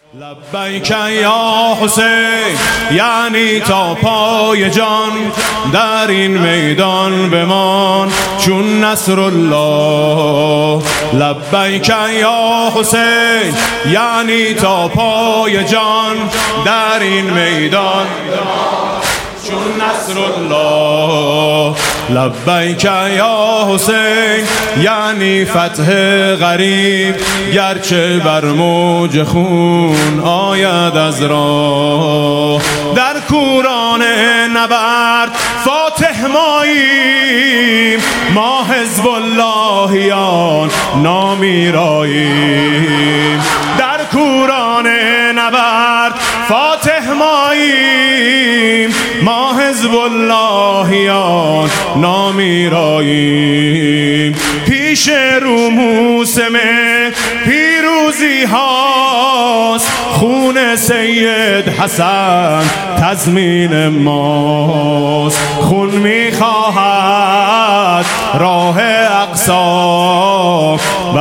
لبیک یا حسین، یعنی تا پای جان در این میدان بمان چون نصر الله. لبیک یا حسین، یعنی تا پای جان در این میدان چون نصر الله. لبیک یا حسین، یعنی فتح غریب گرچه بر موج خون آید از راه. در کوران نبرد فاتح ماییم، ما حزب اللهیان نامیراییم. در کوران نبرد فاتح ماییم، ما حزب اللهیان نامیراییم. پیش رو موسم پیروزی هاست، خون سید حسن تضمین ماست. خون میخواهد راه اقصی،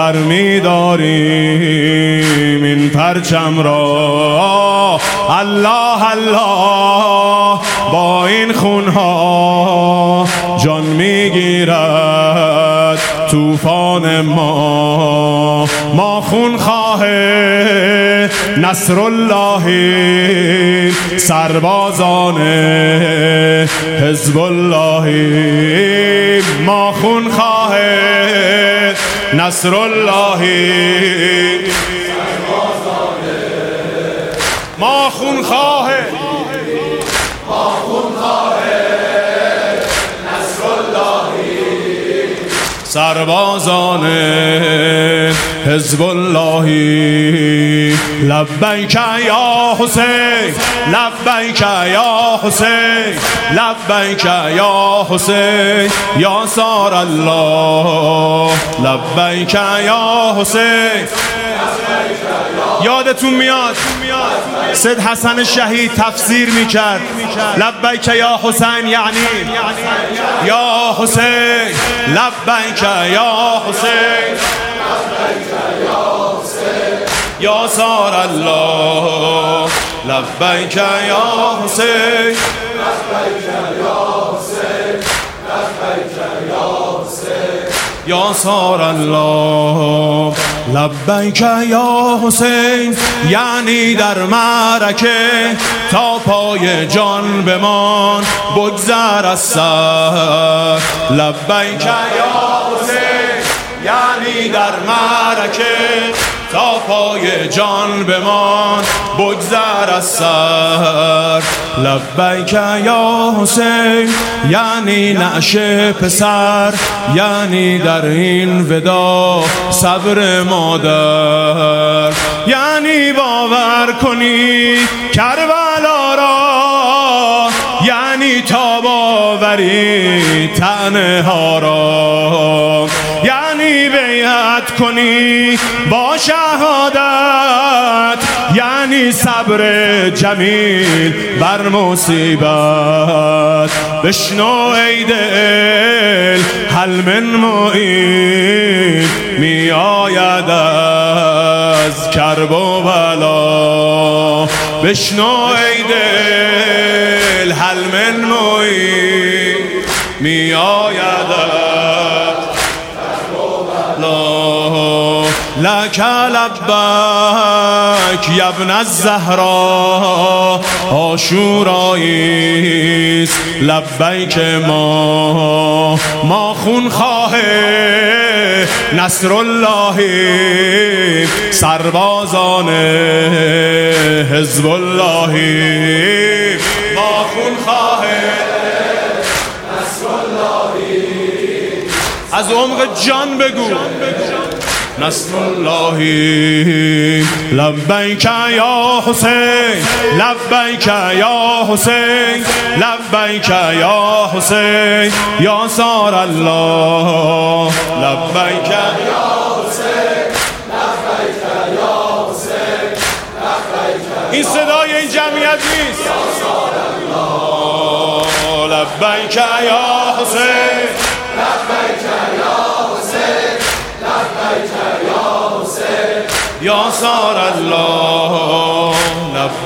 برمیداریم این پرچم را. الله الله با این خونها جان میگیرد طوفان ما. ما خونخواه نصر الله، سربازان حزب الله. ما خونخواه نصر الله، ما خونخواه نصر الله، سربازان حزب الله. لبیک یا حسین، لبیک یا حسین، لبیک یا حسین، یا سار الله. لبیک یا حسین. یادتون میاد سید حسن شهید تفسیر میکرد لبیک یا حسین، یعنی یا حسین. لبیک یا حسین، یا سار الله. لبیک یا حسین، یا سار الله. لبیک یا حسین، یعنی در معرکه تا پای جان بمان بگذر از سر. لبیک یا حسین، یعنی در معرکه تا پای جان بمان بگذر از سر. لبیک یا حسین، یعنی نعش پسر، یعنی در این ودا صبر مادر. یعنی باور کنی کربلا را، یعنی تاب آوری تنها را. یعنی بیعت کنی با شهادت، یعنی صبر جمیل بر مصیبت. بشنو ای دل هل من معین، می آید از کرب و بلا. بشنو ای دل هل من معین، می آید از لک لبیک یا ابن الزهرا. عاشوراییست لبیک ما خونخواه نصر الله، سربازان حزب الله. ما خونخواه نصر الله، از عمق جان بگو نصر الله. لبیک یا حسین، لبیک یا حسین، لبیک یا حسین، یا سار الله. لبیک یا حسین، لبیک یا حسین، لبیک. این صدای این جمعیت نیست. یا سار الله. لبیک یا حسین، لبیک یا حسین، لبیک یا حسین، یا سار الله.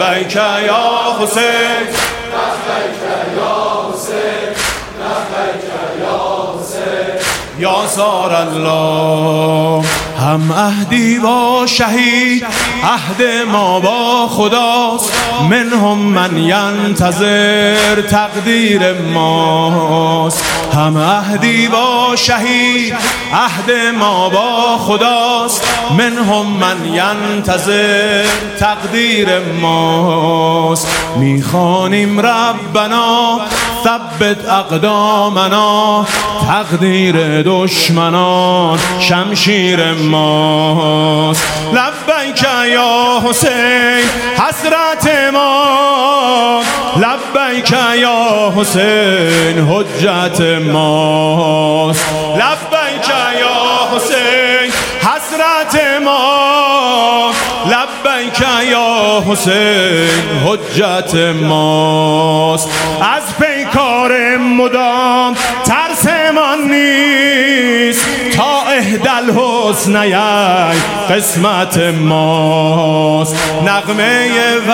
لبیک یا حسین، لبیک یا حسین، لبیک یا حسین. یا سار الله هم عهدی با شهید، عهد ما با خداست، منهم من ینتظر تقدیر ماست. هم عهدی با شهید، عهد ما با خداست، منهم من ینتظر تقدیر ماست. میخوانیم ربنا ثبت اقدامنا، تقدیر دشمنان شمشیر ماست. لبیک یا حسین حسرت ما، لبیک یا حسین حجت ماست. لبیک یا حسین حسرت ما، لبیک یا حسین حجت ماست. از پیکار مدام ترسمان نیست، تا اهدل حسنی قسمت ماست. نغمه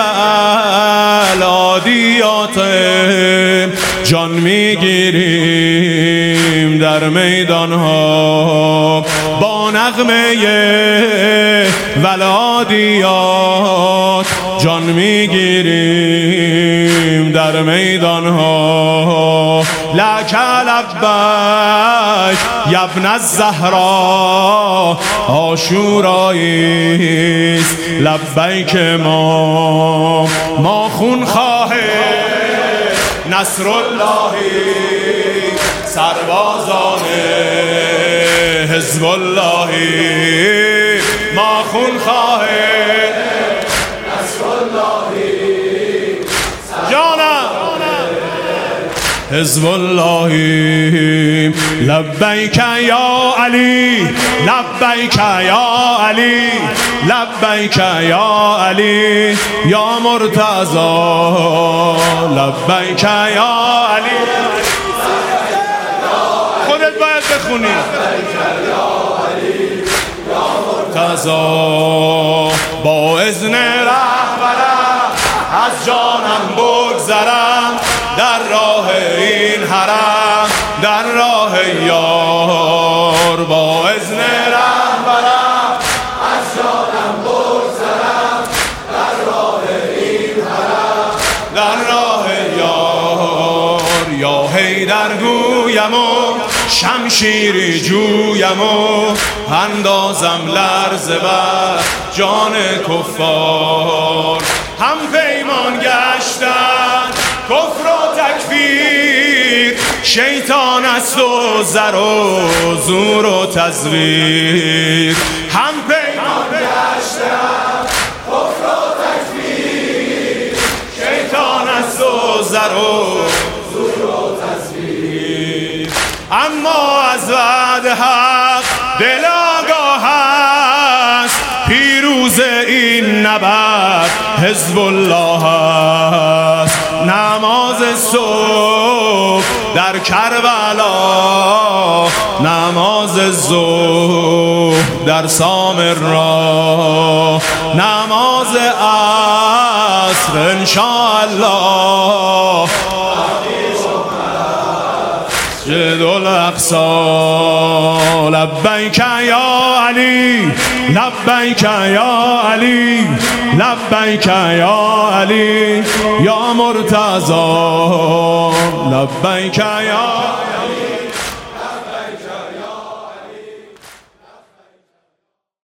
ولادیات جان میگیریم در میدان ها، با نغمه ولادیات جان میگیریم در میدان ها. لک لبیک یبن الزهرا، عاشوراییست لبیک ما خونخواه نصر اللهی، سربازان حزب اللهی. ما خونخواه نصر اللهی، جانم حزب اللهی. لبیک یا علی، لبیک یا علی، لبیک یا علی، یا مرتضی. لبیک یا علی، خودت باید بخونی. لبیک یا علی، یا مرتضی با اذن رهبرم از جانم بگذرم، در راه این حرم، در راه یار. با اذن رهبرم از جانم بگذرم، در راه این حرم، در راه یار. یا حیدر گویم و شمشیری جویم و اندازم لرزه بر جان کفار. هم پیمان گشتن کفر و تکفیر، شیطان است و زر و زور و تزویر. هم پیمان گشتن کفر و تکفیر، شیطان است و زر و زور و تزویر. اما از وعد حق دل آگاه است، پیروز این نبرد حزب الله است. نماز صبح در کربلا، نماز ظهر در سامرا، نماز عصر انشاءالله مسجد الاقصی. لبیک یا علی، لبیک یا علی، لبیک یا علی، یا مرتضی. لبیک یا